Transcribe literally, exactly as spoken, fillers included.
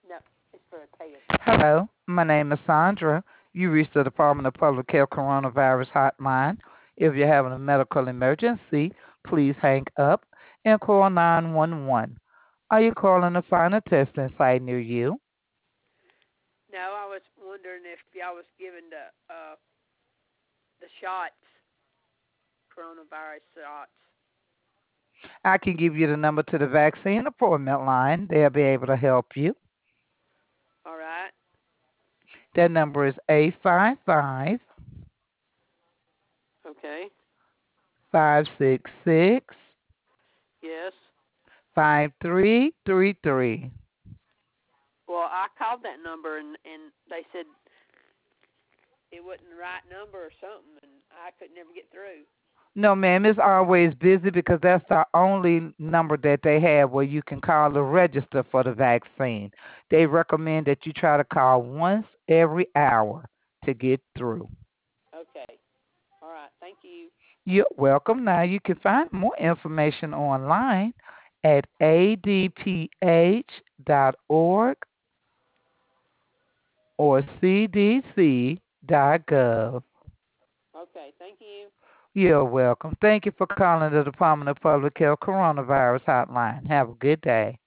No, it's for a test. Hello, my name is Sandra. You reached the Department of Public Health Coronavirus Hotline. If you're having a medical emergency, please hang up and call nine one one. Are you calling to find a testing site near you? No, I was wondering if y'all was giving the uh the shots, coronavirus shots. I can give you the number to the vaccine appointment line. They'll be able to help you. All right. That number is eight five five, Okay. five six six, Yes. five three three three. Well, I called that number and and they said it wasn't the right number or something, and I could never get through. No, ma'am, it's always busy because that's the only number that they have where you can call to register for the vaccine. They recommend that you try to call once every hour to get through. Okay. All right. Thank you. You're welcome. Now, you can find more information online at a d p h dot org or c d c dot gov. Okay. Thank you. You're welcome. Thank you for calling the Department of Public Health Coronavirus Hotline. Have a good day.